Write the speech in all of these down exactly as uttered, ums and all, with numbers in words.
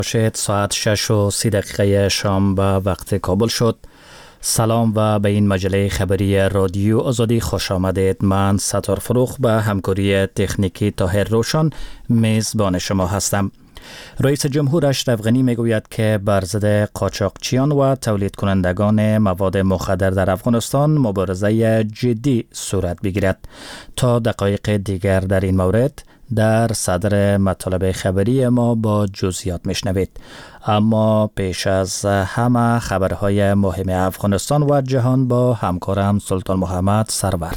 باشید. ساعت شش و سی دقیقه شام به وقت کابل شد. سلام و به این مجله خبری رادیو آزادی خوش آمدید. من ستار فروخ به همکاری تکنیکی طاهر روشن میزبان شما هستم. رئیس جمهور اشرف غنی میگوید که بر ضد قاچاقچیان و تولید کنندگان مواد مخدر در افغانستان مبارزه جدی صورت بگیرد. تا دقایق دیگر در این مورد در صدر مطالب خبری ما با جزئیات میشنوید. اما پیش از همه خبرهای مهم افغانستان و جهان با همکارم سلطان محمد سرور.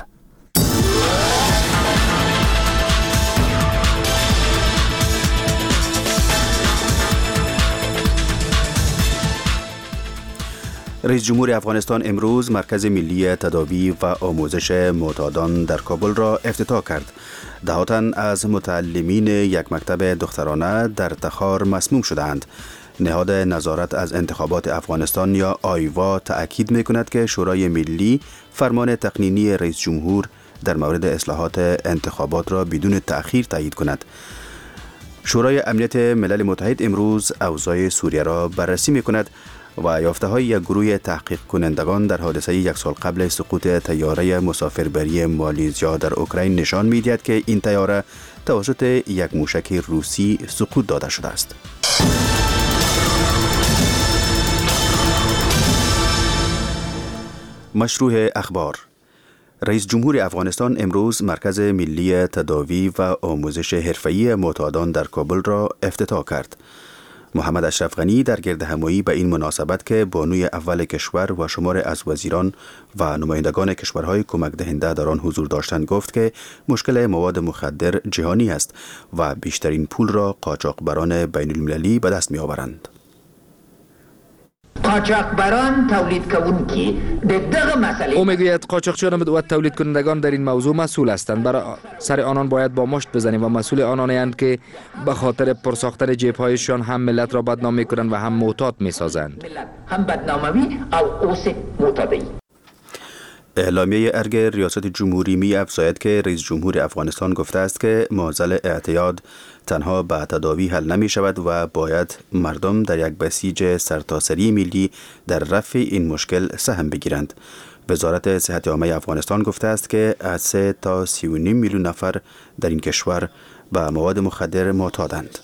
رئیس جمهور افغانستان امروز مرکز ملی تداوی و آموزش معتادان در کابل را افتتاح کرد. ده تن از متعلمین یک مکتب دخترانه در تخار مسموم شدند. نهاد نظارت از انتخابات افغانستان یا آیوا تأکید می‌کند که شورای ملی فرمان تقنینی رئیس جمهور در مورد اصلاحات انتخابات را بدون تأخیر تایید کند. شورای امنیت ملل متحد امروز اوضاع سوریه را بررسی می‌کند و یافته‌های یک گروه تحقیق کنندگان در حادثه یک سال قبل سقوط طیاره مسافربری مالزیا در اوکراین نشان می‌دهد که این طیاره توسط یک موشک روسی سقوط داده شده است. مشروع اخبار. رئیس جمهور افغانستان امروز مرکز ملی تداوی و آموزش حرفه‌ای معتادان در کابل را افتتاح کرد. محمد اشرف غنی در گردهمایی به این مناسبت که بانوی اول کشور و شمار از وزیران و نمایندگان کشورهای کمک دهنده در آن حضور داشتند گفت که مشکل مواد مخدر جهانی است و بیشترین پول را قاچاقبران بین المللی به دست می آورند. قاچاقبران تولید کنونکی دغه مسئله او میگوید قاچاقچیان و تولید کنندگان در این موضوع مسئول هستند. برای سر آنان باید با مشت بزنیم و مسئول آنانند که به خاطر پرساختن جیب‌هایشان هم ملت را بدنام میکنند و هم معتاد میسازند. هم بدناموی او اوس معتادی. اعلامیه ارگ ریاست جمهوری می افزاید که رئیس جمهور افغانستان گفته است که معضل اعتیاد تنها به تداوی حل نمی شود و باید مردم در یک بسیج سرتاسری ملی در رفع این مشکل سهم بگیرند. وزارت صحت عامه افغانستان گفته است که از سه تا سی و نیم میلیون نفر در این کشور به مواد مخدر معتادند.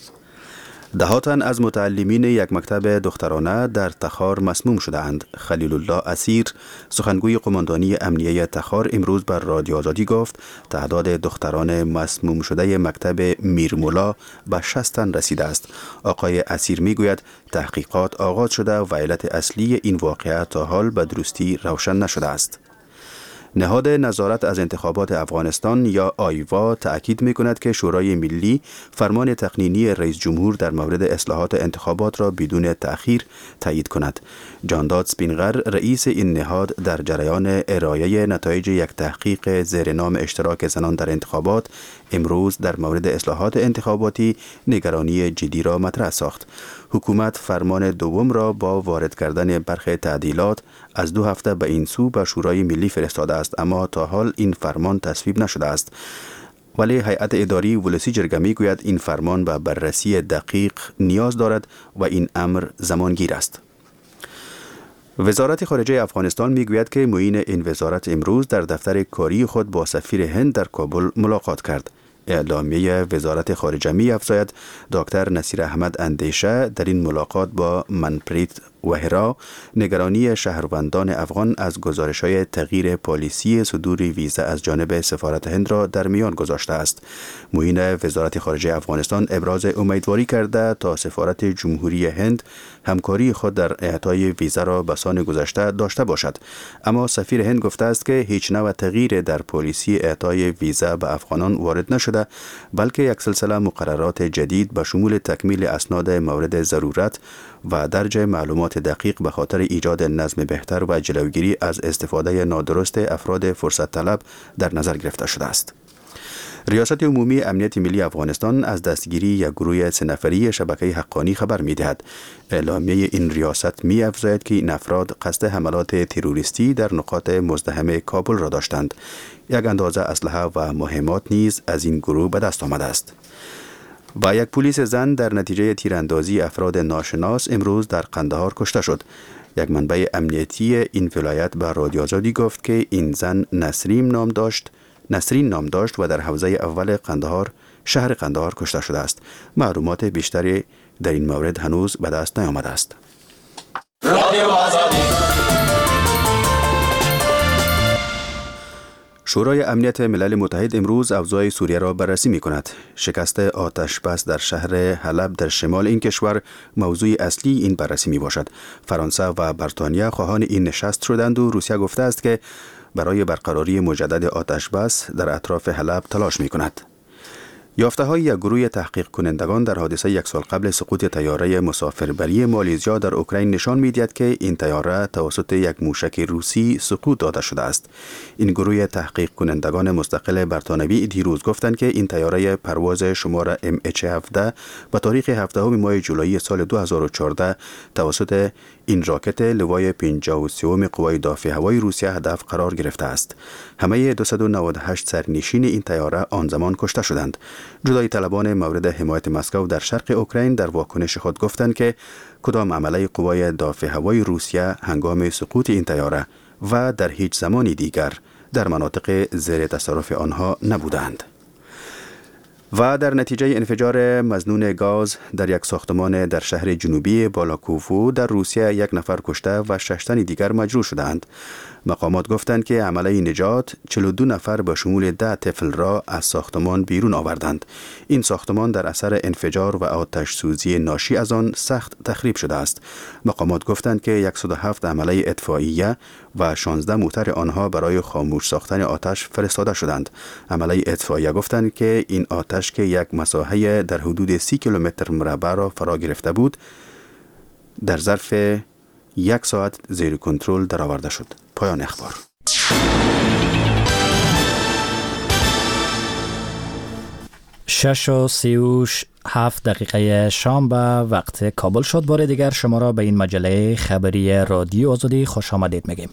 ده تن از متعلمین یک مکتب دخترانه در تخار مسموم شدند. خلیل الله اسیر سخنگوی قماندانی امنیه تخار امروز بر رادیو آزادی گفت تعداد دختران مسموم شده مکتب میرمولا به شصت تن رسیده است. آقای اسیر میگوید تحقیقات آغاز شده و علت اصلی این واقعه تا حال به درستی روشن نشده است. نهاد نظارت از انتخابات افغانستان یا آیوا تأکید می‌کند که شورای ملی فرمان تقنینی رئیس جمهور در مورد اصلاحات انتخابات را بدون تأخیر تایید کند. جانداد سپینغر رئیس این نهاد در جریان ارائه نتایج یک تحقیق زیر نام اشتراک زنان در انتخابات امروز در مورد اصلاحات انتخاباتی نگرانی جدی را مطرح ساخت. حکومت فرمان دوم را با وارد کردن برخی تعدیلات از دو هفته به این سو به شورای ملی فرستاده است، اما تا حال این فرمان تصویب نشده است. ولی هیئت اداری ولسی جرگه میگوید این فرمان به بررسی دقیق نیاز دارد و این امر زمانگیر است. وزارت خارجه افغانستان میگوید که معین این وزارت امروز در دفتر کاری خود با سفیر هند در کابل ملاقات کرد. اعلامیه وزارت خارجه می افزاید دکتر نصیر احمد اندیشه در این ملاقات با منپریت وهرا نگرانی شهروندان افغان از گزارش‌های تغییر پالیسی صدور ویزا از جانب سفارت هند را در میان گذاشته است. معین وزارت خارجه افغانستان ابراز امیدواری کرده تا سفارت جمهوری هند همکاری خود در اعطای ویزا را به سان گذشته داشته باشد، اما سفیر هند گفته است که هیچ نوع تغییر در پالیسی اعطای ویزا به افغانان وارد نشده، بلکه یک سلسله مقررات جدید به شمول تکمیل اسناد مورد ضرورت و درج معلومات دقیق به خاطر ایجاد نظم بهتر و جلوگیری از استفاده نادرست افراد فرصت طلب در نظر گرفته شده است. ریاست عمومی امنیت ملی افغانستان از دستگیری یک گروه سه نفری شبکه حقانی خبر می‌دهد. اعلامیه این ریاست می‌افزاید که این افراد قصد حملات تروریستی در نقاط مزدحم کابل را داشتند. یک اندازه اسلحه و مهمات نیز از این گروه به دست آمده است. و یک پلیس زن در نتیجه تیراندازی افراد ناشناس امروز در قندهار کشته شد. یک منبع امنیتی این ولایت به رادیو آزادی گفت که این زن نسرین نام داشت نسرین نام داشت و در حوزه اول قندهار شهر قندهار کشته شده است. معلومات بیشتری در این مورد هنوز به دست نیامده است. شورای امنیت ملل متحد امروز اوضاع سوریه را بررسی می کند. شکست آتش بس در شهر حلب در شمال این کشور موضوع اصلی این بررسی می باشد. فرانسه و بریتانیا خواهان این نشست شدند و روسیه گفته است که برای برقراری مجدد آتش بس در اطراف حلب تلاش می کند. یافته های یک گروه تحقیق کنندگان در حادثه یک سال قبل سقوط طیاره مسافربری مالزیا در اوکراین نشان می‌دهد که این طیاره توسط یک موشک روسی سقوط داده شده است. این گروه تحقیق کنندگان مستقل برتانوی دیروز گفتند که این طیاره پرواز شماره ام اچ هفده به تاریخ هفدهم ماه جولای سال دو هزار و چهارده توسط این راکت لوای پنجاه و سوم قوای دافع هوایی روسیه هدف قرار گرفته است. همه دویست و نود و هشت سرنشین این طیاره آن زمان کشته شدند. جدای طلبان مورد حمایت مسکو در شرق اوکراین در واکنش خود گفتند که کدام عمله قوای دافع هوایی روسیه هنگام سقوط این طیاره و در هیچ زمانی دیگر در مناطق زیر تصرف آنها نبودند. و در نتیجه انفجار مظنون گاز در یک ساختمان در شهر جنوبی بالاکوفو در روسیه یک نفر کشته و شش تن دیگر مجروح شدند. مقامات گفتند که عمله نجات چهل و دو نفر به شمول ده طفل را از ساختمان بیرون آوردند. این ساختمان در اثر انفجار و آتش سوزی ناشی از آن سخت تخریب شده است. مقامات گفتند که صد و هفت عمله اطفائیه و شانزده موتر آنها برای خاموش ساختن آتش فرستاده شدند. عمله اطفائیه گفتند که این آتش که یک مساحت در حدود سی کیلومتر مربع را فرا گرفته بود در ظرف یک ساعت زیر کنترل درآورده شد. پایان اخبار. شش و سی و هفت دقیقه شام به وقت کابل شد. بار دیگر شما را به این مجله خبری رادیو آزادی خوش آمدید میگیم.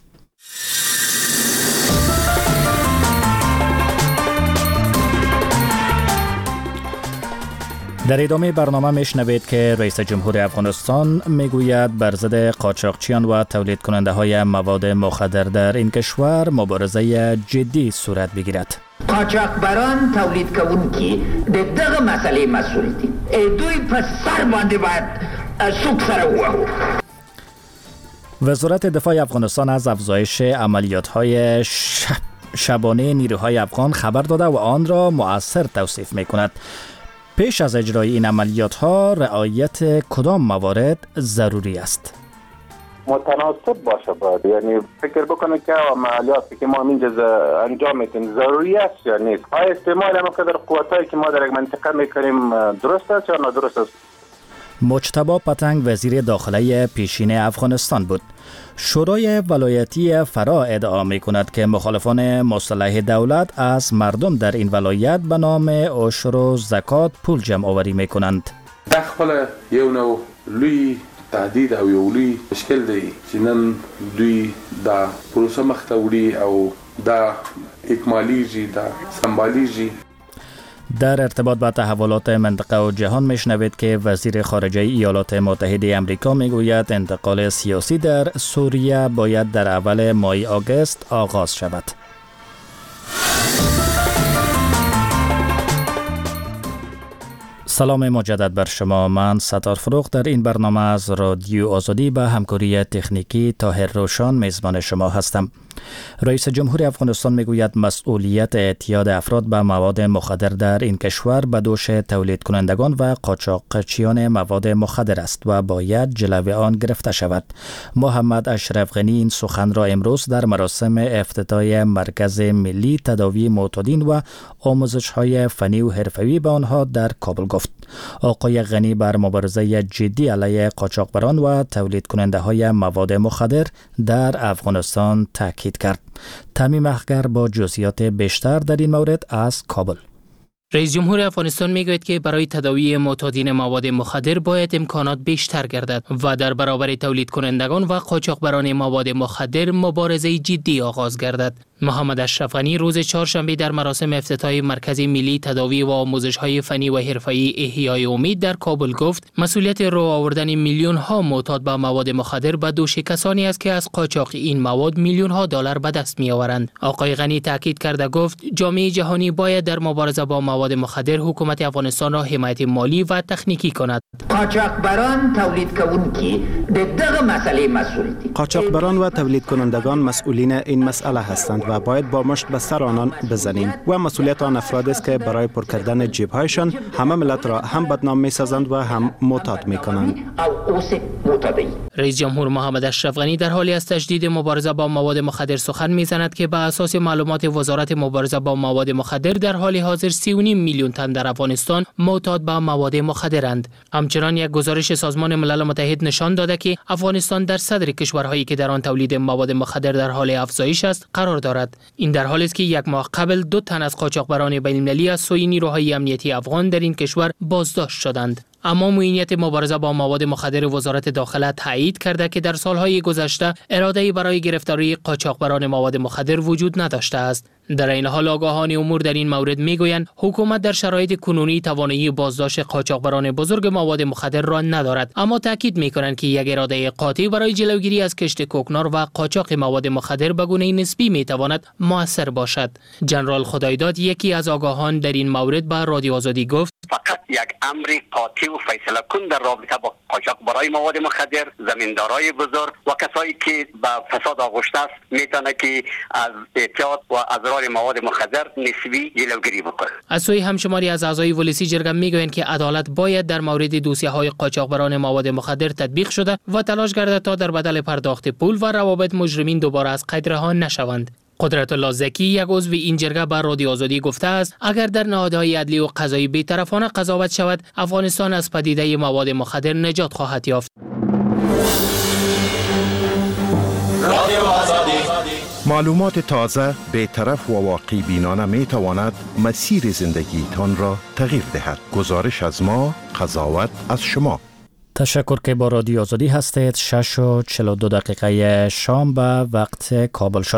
در ادامه برنامه میشنوید که رئیس جمهور افغانستان میگوید بر ضد قاچاقچیان و تولید کننده های مواد مخدر در این کشور مبارزه جدی صورت بگیرد. قاچاقبران تولید کنونکی د دغه مسئله مسئول دي. دوی په سر باندې باید سوک سره ووهو. وزارت دفاع افغانستان از افزایش عملیات های شب شبانه نیروهای افغان خبر داده و آن را مؤثر توصیف میکند. پیش از اجرای این عملیات ها رعایت کدام موارد ضروری است؟ متناسب باشه باید، یعنی فکر بکنه که عملیاتی که ما اینجا انجام میتیم ضروری است یا نیست. آیا استعمال ما قدر قوتایی که ما در یک منطقه میکنیم درست است یا نادرست است؟ مجتبی پتنگ وزیر داخله پیشین افغانستان بود. شورای ولایتی فرا ادعا می کند که مخالفان مصالحه دولت از مردم در این ولایت به نام عشر و زکات پول جمع آوری می کنند. داخل یو نو لوی تهدید او یو لوی مشکل دی چې نن دوی دا پروسه مخته وړي او دا اکمالیږي دا سمبالیږي. در ارتباط با تحولات منطقه و جهان میشنوید که وزیر خارجه ایالات متحده آمریکا میگوید انتقال سیاسی در سوریه باید در اول ماه آگوست آغاز شود. سلام مجدد بر شما. من ستار فروغ در این برنامه از رادیو آزادی به همکاری تکنیکی طاهر روشان میزبان شما هستم. رئیس جمهور افغانستان میگوید مسئولیت اعتیاد افراد به مواد مخدر در این کشور به دوش تولید کنندگان و قاچاقچیان مواد مخدر است و باید جلوی آن گرفته شود. محمد اشرف غنی این سخن را امروز در مراسم افتتاح مرکز ملی تداوی معتادین و آموزش‌های فنی و حرفه‌ای به آنها در کابل گفت. آقای غنی بر مبارزه جدی علیه قاچاقبران و تولید کننده های مواد مخدر در افغانستان تاکید کرد. تمیم اخگر با جزئیات بیشتر در این مورد از کابل. رئیس جمهور افغانستان میگوید که برای تداوی معتادین مواد مخدر باید امکانات بیشتر گردد و در برابر تولید کنندگان و قاچاقبران مواد مخدر مبارزه جدی آغاز گردد. محمد اشرف غنی روز چهارشنبه در مراسم افتتاح مرکز ملی تداوی و آموزش‌های فنی و حرفه‌ای احیای امید در کابل گفت مسئولیت رو آوردن میلیون ها معتاد به مواد مخدر به دوش کسانی است که از قاچاق این مواد میلیون ها دلار به دست می‌آورند. آقای غنی تاکید کرده گفت جامعه جهانی باید در مبارزه با مواد مخدر حکومت افغانستان را حمایت مالی و تکنیکی کند. قاچاقبران تولید کنونکی به دغه مسئله مسئول دي. قاچاقبران و تولید کنندگان مسئولین این مسئله هستند و باید با مشت به سر آنان بزنیم و مسئولیت آن افراد است که برای پر کردن جیب‌هایشان همه ملت را هم بدنام می‌سازند و هم معتاد می‌کنند. رئیس جمهور محمد اشرف غنی در حالی از تجدید مبارزه با مواد مخدر سخن می‌زند که به اساس معلومات وزارت مبارزه با مواد مخدر در حال حاضر سی و نیم میلیون تن در افغانستان معتاد به مواد مخدرند. همچنان یک گزارش سازمان ملل متحد نشان داده که افغانستان در صدر کشورهایی که در آن تولید مواد مخدر در حال افزایش است قرار دارد. این در حالی است که یک ماه قبل دو تن از قاچاقبران بین‌المللی از سوی نیروهای امنیتی افغان در این کشور بازداشت شدند. اما معینیت مبارزه با مواد مخدر وزارت داخله تایید کرده که در سالهای گذشته اراده‌ای برای گرفتاری قاچاقبران مواد مخدر وجود نداشته است. در این حال آگاهان امور در این مورد میگویند حکومت در شرایط کنونی توانایی بازداشت قاچاقبران بزرگ مواد مخدر را ندارد، اما تاکید میکنند که یک اراده قاطع برای جلوگیری از کشت کوکنار و قاچاق مواد مخدر به گونه نسبی میتواند مؤثر باشد. جنرال خدایداد یکی از آگاهان در این مورد به رادیو آزادی گفت فقط یک امر قاطع و فیصله کن در رابطه با قاچاقبرای مواد مخدر، زمیندارای بزرگ و کسایی که به فساد آغشته است میتونه که از اعتیاد و اضرار مواد مخدر نسبی جلوگیری بکنه. از سوی همشماری از اعضای ولسی جرگه میگویند که عدالت باید در مورد دوسیه‌های قاچاقبران مواد مخدر تطبیق شده و تلاش گردد تا در بدل پرداخت پول و روابط مجرمین دوباره از قید رها نشوند. قدرت الله زکی یک عضو این جرگه بر رادیو آزادی گفته است اگر در نهادهای عدلی و قضایی بی‌طرفانه قضاوت شود افغانستان از پدیده مواد مخدر نجات خواهد یافت. معلومات تازه، بی‌طرف و واقعی بینانه می تواند مسیر زندگیتان را تغییر دهد. گزارش از ما، قضاوت از شما. تشکر که با رادیو آزادی هستید. شش و چهل و دو دقیقه شام به وقت کابل شد.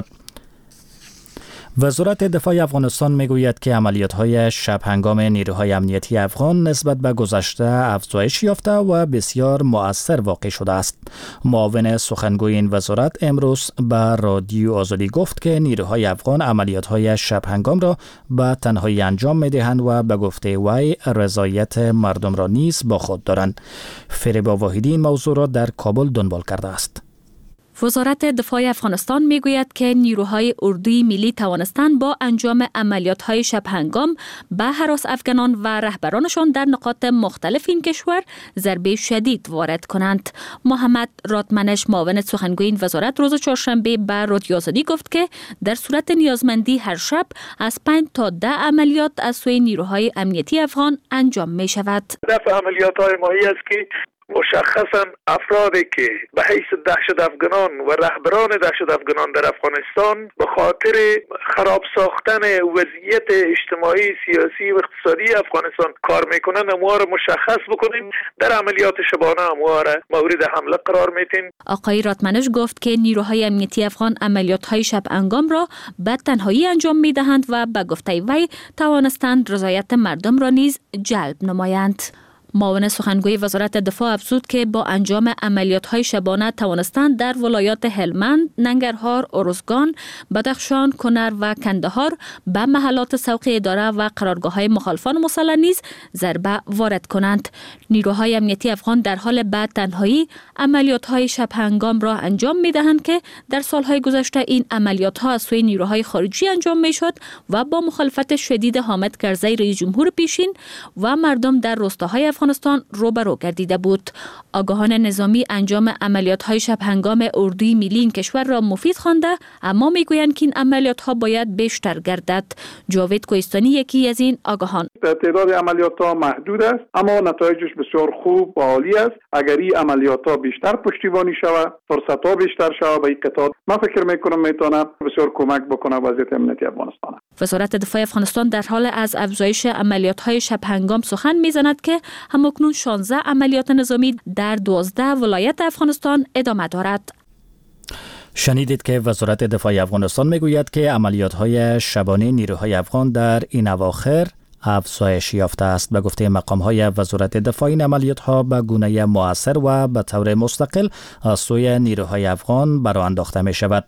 وزارت دفاع افغانستان میگوید که عملیات‌های شب هنگام نیروهای امنیتی افغان نسبت به گذشته افزایش یافته و بسیار مؤثر واقع شده است. معاون سخنگوی این وزارت امروز به رادیو آزادی گفت که نیروهای افغان عملیات‌های شب هنگام را به تنهایی انجام می‌دهند و به گفته وی رضایت مردم را نیز با خود دارند. فریبا واحدی این موضوع را در کابل دنبال کرده است. وزارت دفاع افغانستان میگوید که نیروهای اردوی ملی توانستند با انجام عملیات‌های شب هنگام به هراس افغانان و رهبرانشان در نقاط مختلف این کشور ضربه شدید وارد کنند. محمد راتمنش معاون سخنگوی این وزارت روز چهارشنبه به رادیو آزادی گفت که در صورت نیازمندی هر شب از پنج تا ده عملیات از سوی نیروهای امنیتی افغان انجام می شود. هدف عملیات‌های ماهی است که مشخصا افرادی که به حیث دهشت افغانان و رهبران دهشت افغانان در افغانستان به خاطر خراب ساختن وضعیت اجتماعی، سیاسی و اقتصادی افغانستان کار میکنند اموها را مشخص بکنیم. در عملیات شبانه اموها را مورد حمله قرار میدیم. آقای راتمنش گفت که نیروهای امنیتی افغان عملیات‌های شب انگام را به تنهایی انجام میدهند و به گفته وی توانستند رضایت مردم را نیز جلب نمایند. معاون سخنگوی وزارت دفاع افزود که با انجام عملیات‌های شبانه توانستند در ولایات هلمند، ننگرهار، ارزگان، بدخشان، کنر و کندهار به محلات سوق اداره و قرارگاه‌های مخالفان مسلح نیز ضربه وارد کنند. نیروهای امنیتی افغان در حال به تنهایی عملیات‌های شب هنگام را انجام می‌دهند که در سال‌های گذشته این عملیات‌ها از سوی نیروهای خارجی انجام می‌شد و با مخالفت شدید حامد کرزی رئیس جمهور پیشین و مردم در روستاهای افغانستان افغانستان روبرو گردیده بود. آگاهان نظامی انجام عملیات‌های شب هنگام اردوی ملی این کشور را مفید خوانده، اما میگویند که این عملیات‌ها باید بیشتر گردد. جاوید کوهستانی یکی از این آگاهان. تعداد عملیات‌ها محدود است، اما نتایجش بسیار خوب و عالی است. اگر این عملیات‌ها بیشتر پشتیبانی شود، فرصت‌ها بیشتر شود به این قطاع، من فکر می‌کنم میتونه بسیار کمک بکنه وضعیت امنیتی افغانستان. وزارت دفاع افغانستان در حال از افزایش عملیات‌های شب هنگام سخن می‌زند که همکنون شانزده عملیات نظامی در دوازده ولایت افغانستان ادامه دارد. شنیدید که وزارت دفاع افغانستان میگوید که عملیات‌های شبانه نیروهای افغان در این اواخر افزایش یافته است. به گفته مقام‌های وزارت دفاع، این عملیات‌ها به گونه مؤثر و به طور مستقل از سوی نیروهای افغان برآ انداخته می‌شود.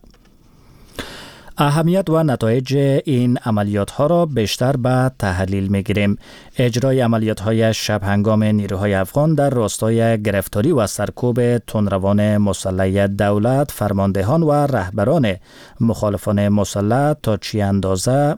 اهمیت و نتایج این عملیات ها را بیشتر به تحلیل می گیریم. اجرای عملیات های شب هنگام نیروهای افغان در راستای گرفتاری و سرکوب تندروان مسلح دولت، فرماندهان و رهبران مخالفان مسلح تا چه اندازه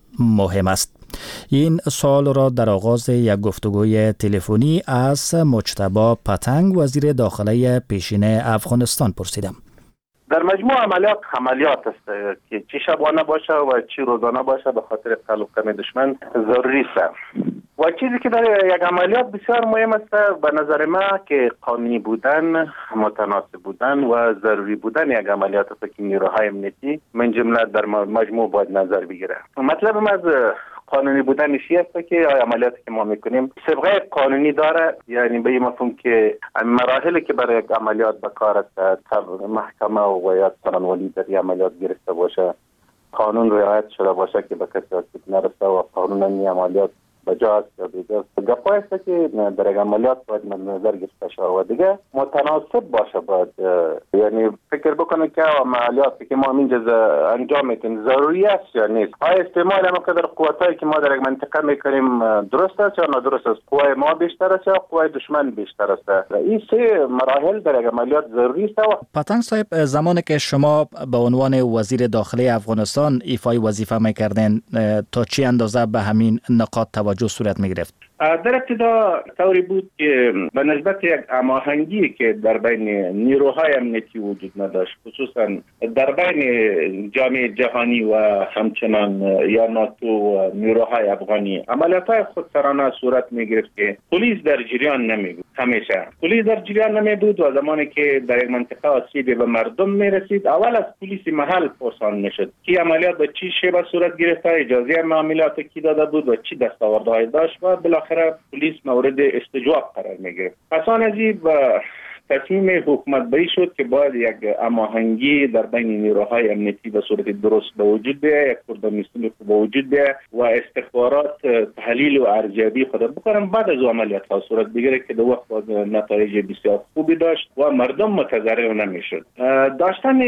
مهم است. این سوال را در آغاز یک گفتگوی تلفنی از مجتبی پتنگ، وزیر داخله پیشین افغانستان، پرسیدم. در مجموع عملیات عملیات است که چی شبانه باشه و چی روزانه باشه به خاطر قلب کم دشمن ضروری است. و چیزی که در یک عملیات بسیار مهم است به نظر ما که قانونی بودن، متناسب بودن و ضروری بودن یک عملیات است که نیروهای امنیتی من جمله در مجموع باید نظر بگیره. مطلب ما از قانونی بودنش است که عملیاتی که ما میکنیم سابقه قانونی داره، یعنی به این مفهوم که مراحلی که برای یک عملیات به کار است، محکمه و یا ثانوی در این عملیات گرفته باشه، قانون رعایت شده باشه که به کسی آسیب نرسه و قانون این عملیات بجا است یا دیگه گپا است که در یک عملیات باید مد نظر گرفته شود و دیگه متناسب باشه. باید یعنی فکر بکنه که عملیاتی که ما اینجا انجام میدیم ضروری است یا نیست. آیا استعمال ما قدر قوتایی که ما در یک منطقه میکنیم درست است یا نادرست است؟ قوای ما بیشتر است یا قوای دشمن بیشتر است؟ این سه مراحل در یک عملیات ضروری است. پتنگ صاحب، زمانی که شما به عنوان وزیر داخله افغانستان ایفای وظیفه میکردین، تا چه اندازه به همین نقاط توجه صورت میگرفت؟ در ابتدا طوری بود که به نسبت یک هماهنگی که در بین نیروهای امنیتی وجود نداشت، خصوصا در بین جامعه جهانی و همچنان یا ناتو و نیروهای افغانی، عملیات‌های خودسرانه صورت میگرفت که پلیس در جریان نمیبود. همیشه پلیس در جریان نمیبود و زمانی که در یک منطقه آسیبی به مردم میرسید، اول از پلیس محل پرسان میشد که عملیات به چی شیوه صورت گرفته، اجازه عملیات کی داده بود و چی دستاوردهای داشت و بالاخره پلیس مورد استجواب قرار میگرفت. پس آن از این تصمیم حکومت بری شد که باید یک هماهنگی در بین نیروهای امنیتی به صورت درست به وجود بیاید، یک کوردینیسم به وجود بیاید و استخبارات تحلیل و ارزیابی خود بکنن، بعد از عملیات ها صورت بگیره که در وقت نتایج بسیار خوبی داشت و مردم متضرر نمیشد. داشتن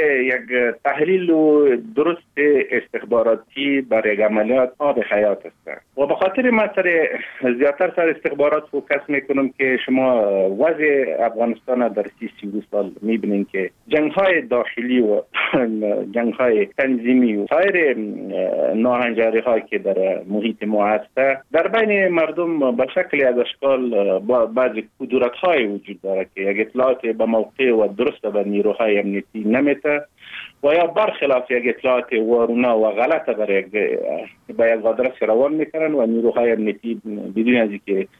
یک تحلیل و درست استخباراتی برای یک عملیات آب حیات است و به خاطر ما سر زیادتر سر استخبارات فوکس میکنم که شما وضع افغانستان در سی سی سال میبینین که جنگ‌های داخلی و جنگ‌های تنظیمی و سایر ناهنجاری‌هایی که در محیط ما هست در بین مردم به شکلی از اشکال بعضی کدورت‌های وجود داره که یک اطلاعات به موقع و درست به نیروهای امنیتی نمیده و یا برخلاف یک اطلاعات وارونه و غلط برای به یک آدرس روان میکنن و نیروهای امنیتی بدون از اینکه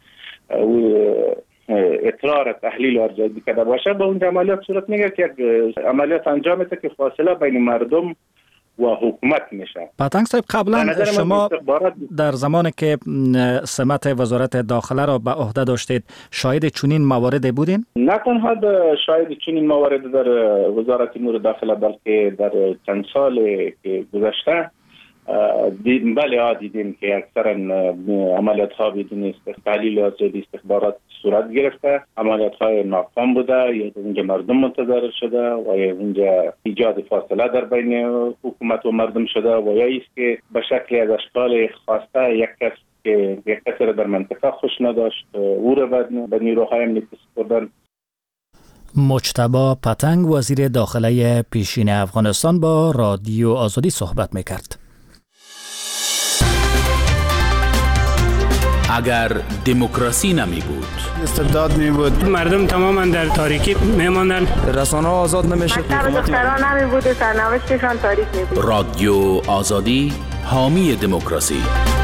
اطلاع تحلیل و ارزیابی کرده باشه به اون عملیات صورت میگیره که یک عملیات انجام میده که فاصله بین مردم و حکومت میشه. پتنگ صاحب، قبلا شما در زمانی که سمت وزارت داخله را به عهده داشتید شاهد چنین مواردی بودین؟ نه تنها شاهد چنین موارد در وزارت امور داخله بلکه در چند سال که گذشته دیدیم. بله ها دیدیم که اکثرا عملیات ها بدون تحلیل و استخبارات صورت گرفته، عملیات های ناکام بوده یا اونجا مردم متضرر شده و یا اونجا ایجاد فاصله در بین حکومت و مردم شده و یا ایست که به شکلی از اشکال خواسته یک کس که یک کس را در منطقه خوش نداشت او را به نیروهای امنیتی سپردن. مجتبی پتنگ، وزیر داخله پیشین افغانستان، با رادیو آزادی صحبت میکرد. اگر دموکراسی نمی بود، استبداد می بود، مردم تماما در تاریکی می ماندن، رسانه ها آزاد نمیشد، مکتب دختران نمی بود و سرنوشتشان تاریک می بود. رادیو آزادی حامی دموکراسی.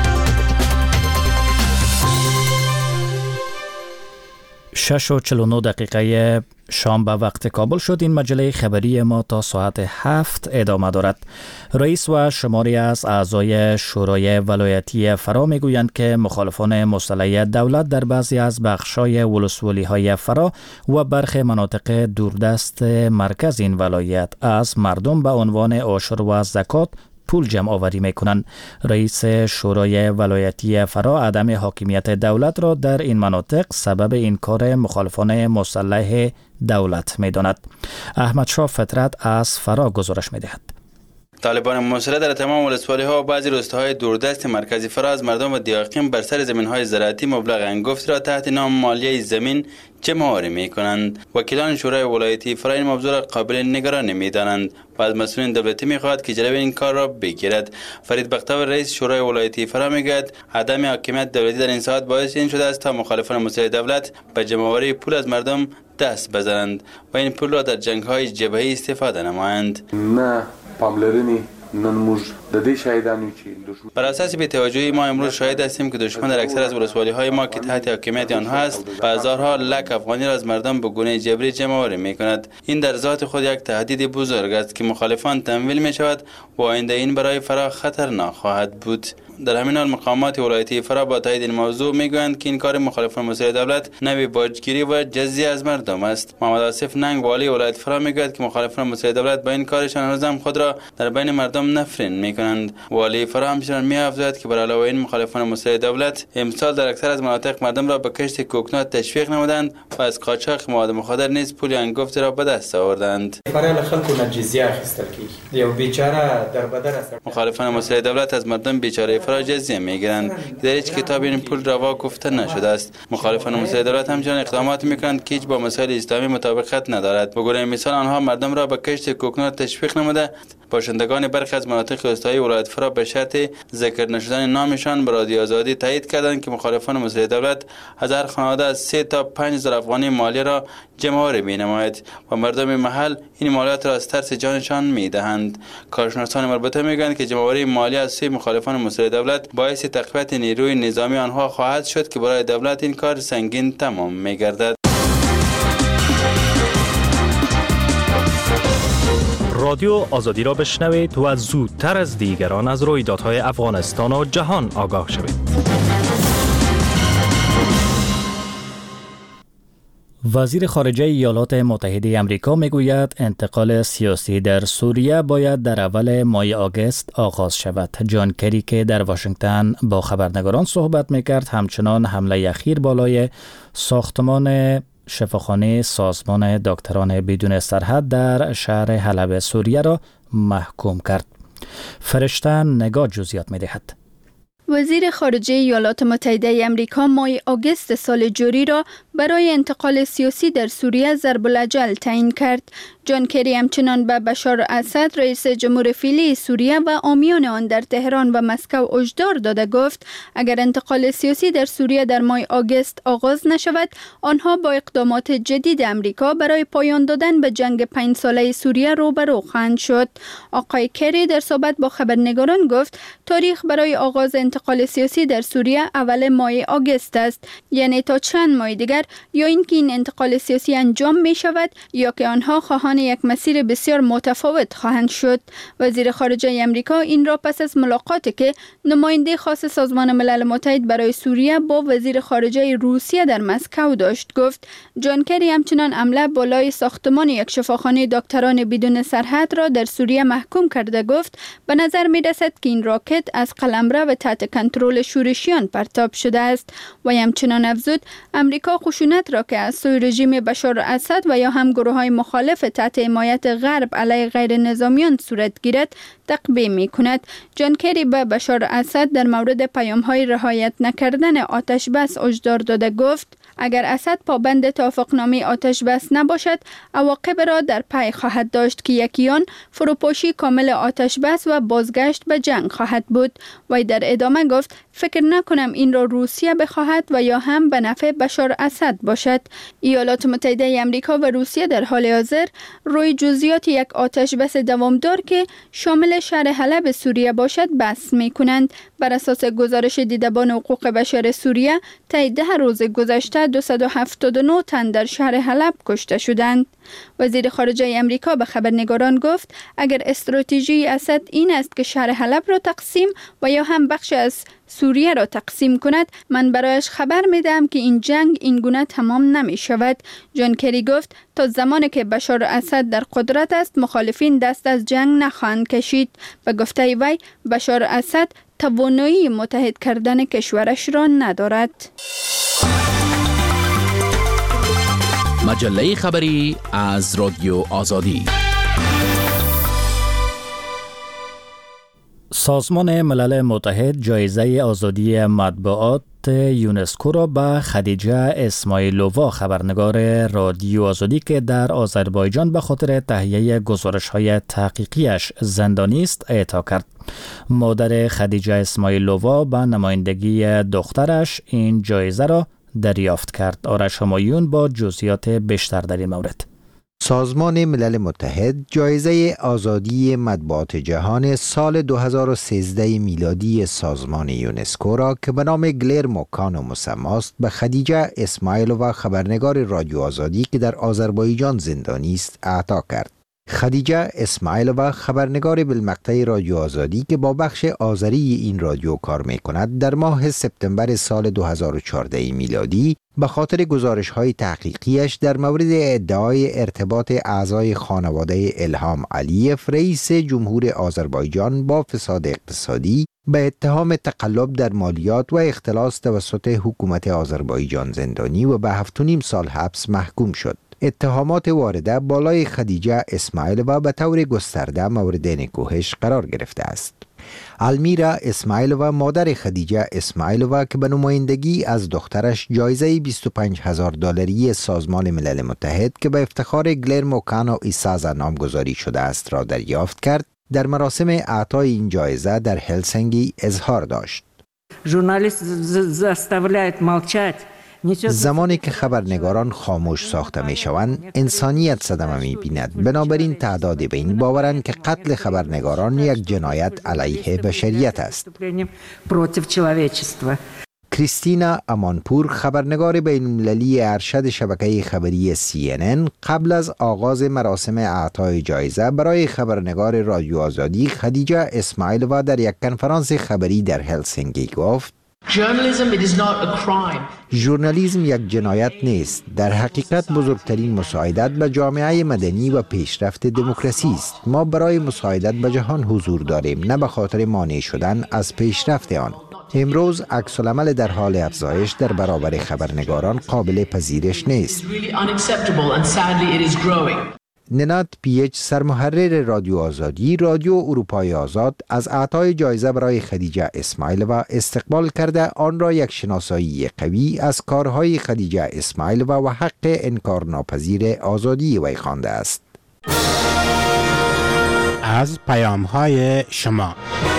شش و چهل و نه دقیقه شام به وقت کابل شد. این مجله خبری ما تا ساعت هفت ادامه دارد. رئیس و شماری از اعضای شورای ولایتی فرا میگویند که مخالفان مسلح دولت در بعضی از بخشای ولسوالی های فرا و برخی مناطق دوردست مرکز این ولایت از مردم به عنوان عشر و زکات پول جمع آوری می کنند. رئیس شورای ولایتی فرا عدم حاکمیت دولت را در این مناطق سبب این کار مخالفان مسلح دولت می داند. احمد شاه فطرت از فرا گزارش می دهد. طالبان مسلح در تمام ولسوالی ها و بعضی روستاهای دوردست مرکزی فرا از مردم و دیاقیم بر سر زمین های زراعتی مبلغ انگفت را تحت نام مالیه زمین جمع آوری می کنند. وکیلان شورای ولایتی فرا این موضوع را قابل نگرانی می دانند و از مسئولین دولتی می خواهد که جلوی این کار را بگیرد. فرید بختیار رئیس شورای ولایتی فرا می گوید عدم حاکمیت دولتی در این ساعت باعث این شده است تا مخالفان مسلح دولت به جمع آوری پول از مردم دست بزنند و این پول را در جنگ های جبهه‌ای استفاده نمایند. نه پاملرنی ننموز ددی شاهدانی چی دشمن. بر اساس بی‌توجهی ما امروز شاهد هستیم که دشمن در اکثر از ولسوالی های ما که تحت حاکمیت آنها است به هزارها لک افغانی را از مردم به گونه جبری جمع آوری می‌کند. این در ذات خود یک تهدید بزرگ است که مخالفان تمویل می شود و آینده این برای فرا خطرناک خواهد بود. در همین حال مقامات ولایتی فرا با تایید این موضوع میگویند که این کار مخالفان مسلح دولت نوع باجگیری و جزیه از مردم است. محمد آصف ننگ والی ولایت فرا میگوید که مخالفان مسلح دولت با این کارشان هنوزم خود را در بین مردم نفرین میکنند. والی فرا همچنین میافزاید که بر علاوه این مخالفان مسلح دولت امسال در اکثر از مناطق مردم را به کشت کوکنات تشویق نمودند و از قاچاق مواد مخدر نیز پول انگفت را به دست آوردند. فرا خلق جزیه اخیستل کی یو بیچاره در بدر است. مخالفان مسلح دولت از مردم بیچاره فرا جزیه میگیرند. در هیچ کتاب این پول روا گفته نشده است. مخالفان مسلح دولت همچنین اقدامات میکنند که هیچ با مسائل اسلامی مطابقت ندارد. به گونه مثال آنها مردم را به کشت کوکنات تشویق نموده باشندگان برخی از مناطق روستایی ولایت فرا به شرط ذکر نشدن نامشان به رادیو آزادی تایید کردند که مخالفان مسلح دولت از هر خانواده از سه تا پنج هزار افغانی مالی را جمع آوری می‌نماید و مردم محل این مالیات را از ترس جانشان می‌دهند. کارشناسان مربوطه می‌گویند که جمع آوری مالی از سوی مخالفان مسلح دولت باعث تقویت نیروی نظامی آنها خواهد شد که برای دولت این کار سنگین تمام می‌گردد. رادیو آزادی را بشنوید و زودتر از دیگران از رویدادهای افغانستان و جهان آگاه شوید. وزیر خارجه ایالات متحده آمریکا میگوید انتقال سیاسی در سوریه باید در اول ماه آگوست آغاز شود. جان کری که در واشنگتن با خبرنگاران صحبت میکرد همچنان حمله اخیر بالای ساختمان شفاخانه سازمان دکتران بدون سرحد در شهر حلب سوریه را محکوم کرد. فرشته نگاه جزئیات می‌دهد. وزیر خارجه ایالات متحده آمریکا ماه آگوست سال جاری را برای انتقال سیاسی در سوریه ضرب الاجل تعیین کرد. جان کری همچنان به بشار اسد رئیس جمهور فعلی سوریه و حامیان آن در تهران و مسکو هشدار داده گفت اگر انتقال سیاسی در سوریه در ماه آگوست آغاز نشود آنها با اقدامات جدید امریکا برای پایان دادن به جنگ پنج ساله سوریه روبرو خواهند شد. آقای کری در صحبت با خبرنگاران گفت تاریخ برای آغاز انتقال سیاسی در سوریه اول ماه آگوست است، یعنی تا چند ماه دیگر یا اینکه این انتقال سیاسی انجام می شود یا که آنها خواهان یک مسیر بسیار متفاوت خواهند شد. وزیر خارجه آمریکا این را پس از ملاقاتی که نماینده خاص سازمان ملل متحد برای سوریه با وزیر خارجه روسیه در مسکو داشت گفت. جان کری همچنان حمله بالای ساختمان یک شفاخانه دکتران بدون سرحد را در سوریه محکوم کرده گفت به نظر می رسد که این راکت از قلمرو و تحت کنترل شورشیان پرتاب شده است و همچنان افزود امریکا خشونت را که از سوی رژیم بشار اسد و یا هم گروه‌های مخالف تحت حمایت غرب علیه غیر نظامیان صورت گیرد تقبیح می کند. جان کری به بشار اسد در مورد پیام‌های رعایت نکردن آتش بس هشدار داده گفت اگر اسد پابند توافقنامه آتش بس نباشد، عواقب را در پی خواهد داشت که یکیان فروپاشی کامل آتش بس و بازگشت به جنگ خواهد بود. وی در ادامه گفت فکر نکنم این را روسیه بخواهد و یا هم به نفع بشار اسد باشد. ایالات متحده آمریکا و روسیه در حال حاضر روی جزئیات یک آتش بس دوامدار که شامل شهر حلب سوریه باشد بحث می کنند. بر اساس گزارش دیدبان حقوق بشر سوریه، طی ده روز گذشته دویست و هفتاد و نه تن در شهر حلب کشته شدند. وزیر خارجه آمریکا به خبرنگاران گفت اگر استراتژی اسد این است که شهر حلب را تقسیم و یا هم بخش از سوریه را تقسیم کند، من برایش خبر میدم که این جنگ این گونه تمام نمی شود. جان کری گفت تا زمانی که بشار اسد در قدرت است، مخالفین دست از جنگ نخواهند کشید. به گفته وی بشار اسد توانایی متحد کردن کشورش را ندارد. مجله خبری از رادیو آزادی. سازمان ملل متحد جایزه آزادی مطبوعات یونسکو را به خدیجه اسماعیلووا، خبرنگار رادیو آزادی که در آذربایجان به خاطر تهیه گزارش‌های تحقیقیش زندانی است، اعطا کرد. مادر خدیجه اسماعیلووا به نمایندگی دخترش این جایزه را دریافت کرد. آرش همایون با جزئیات بیشتر در این مورد. سازمان ملل متحد جایزه آزادی مطبوعات جهان سال دو هزار و سیزده میلادی سازمان یونسکو را که به نام گلرمو کانو مسماست به خدیجه اسماعیلووا، خبرنگار رادیو آزادی که در آذربایجان زندانی است، اعطا کرد. خدیجه اسماعیلووا، خبرنگار بالمقطع رادیو آزادی که با بخش آذری این رادیو کار می کند، در ماه سپتامبر سال دو هزار و چهارده میلادی به خاطر گزارش‌های تحقیقیش در مورد ادعای ارتباط اعضای خانواده الهام علیف، رئیس جمهور آذربایجان، با فساد اقتصادی به اتهام تقلب در مالیات و اختلاس توسط حکومت آذربایجان زندانی و به هفت و نیم سال حبس محکوم شد. اتهامات وارده بالای خدیجه اسماعیلووا به طور گسترده مورد نکوهش قرار گرفته است. المیرا اسماعیلووا، مادر خدیجه اسماعیلووا که به نمایندگی از دخترش جایزه بیست و پنج هزار دلاری سازمان ملل متحد که به افتخار گلرمو کانو ایسازا نامگذاری شده است را دریافت کرد، در مراسم اعطای این جایزه در هلسینکی اظهار داشت. ژورنالیست заставляет молчать. زمانی که خبرنگاران خاموش ساخته می شوند، انسانیت صدمه می بیند. بنابراین تعدادی به این باورند که قتل خبرنگاران یک جنایت علیه بشریت است. کریستینا امانپور، خبرنگار بین‌المللی ارشد شبکه خبری سی ان ان، قبل از آغاز مراسم اعطای جایزه برای خبرنگار رادیو آزادی خدیجه اسماعیلووا در یک کنفرانس خبری در هلسینکی گفت: ژورنالیسم یک جنایت نیست. در حقیقت بزرگترین مساعدت به جامعه مدنی و پیشرفت دموکراسی است. ما برای مساعدت به جهان حضور داریم، نه به خاطر مانع شدن از پیشرفت آن. امروز عکس‌العمل در حال افزایش در برابر خبرنگاران قابل پذیرش نیست. ننات پیچ، سرمحرر رادیو آزادی، رادیو اروپای آزاد، از اعطای جایزه برای خدیجه اسماعیلووا استقبال کرده آن را یک شناسایی قوی از کارهای خدیجه اسماعیلووا و حق انکارناپذیر آزادی وی خوانده است. از پیام‌های شما.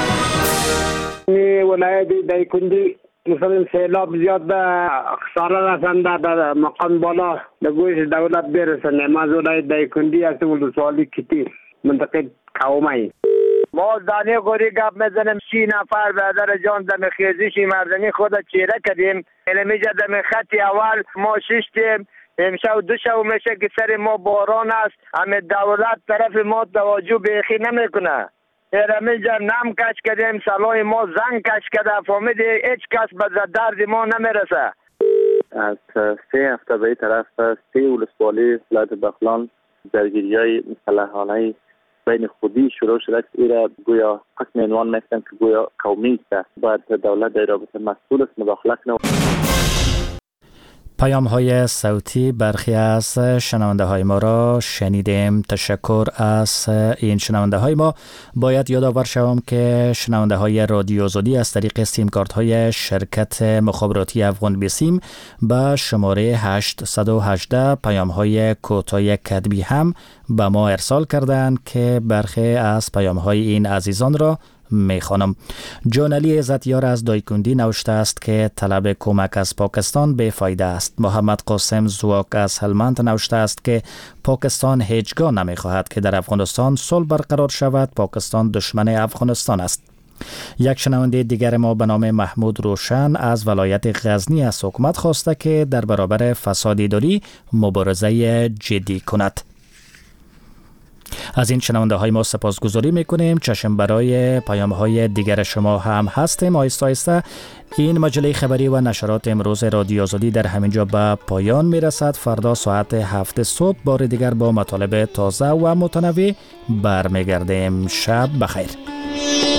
ولایت دایکنډي مثلا سیلاب زیاد به خساره رسنده در مقام بالا به گوش دولت برسنه. ما ولایت دایکنډي هستم، ولسوالی کیتی منطقه قومی. ما دانه گوری گپ میزنیم سی نفر برادر جان دم خیزشی مردمی خود چیره کردیم. اینمیجا دم خطی اول ما ششتیم، امشب دو شب میشه که سر ما باران است. همه دولت طرف ما توجه بیخی نمیکنه. ایرمی جا نام کش کردیم، سلای ما زنگ کش کرده، فهمیدی هیچ کس به درد ما نمیرسه. از سه هفته به این طرف سه ولسوالی ولایت بغلان درگیری‌های مسلحانه بین خودی شروع شده که ایرا گویا حکم عنوان میکنن که گویا قومی است. باید دولت در رابطه مسئول است، مداخله کنه. پیام های صوتی برخی از شنونده های ما را شنیدیم. تشکر از این شنونده های ما. باید یادآور شوم که شنونده های رادیو آزادی از طریق سیم کارت های شرکت مخابراتی افغان بیسیم به شماره هشت یک هشت پیام های کوتاه کتبی هم به ما ارسال کردند که برخی از پیام های این عزیزان را می خوانم. جان علی عزتیار از دایکندی نوشته است که طلب کمک از پاکستان بیفایده است. محمد قاسم زواک از هلمند نوشته است که پاکستان هیچگاه نمی خواهد که در افغانستان صلح برقرار شود. پاکستان دشمن افغانستان است. یک شنونده دیگر ما به نام محمود روشن از ولایت غزنی از حکومت خواسته که در برابر فساد اداری مبارزه جدی کند. از این شنونده های ما سپاسگزاری میکنیم. چشم برای پیام های دیگر شما هم هستیم. آیسته آیسته این مجله خبری و نشرات امروز رادیو آزادی در همینجا به پایان میرسد. فردا ساعت هفت صبح بار دیگر با مطالب تازه و متنوع برمیگردیم. شب بخیر.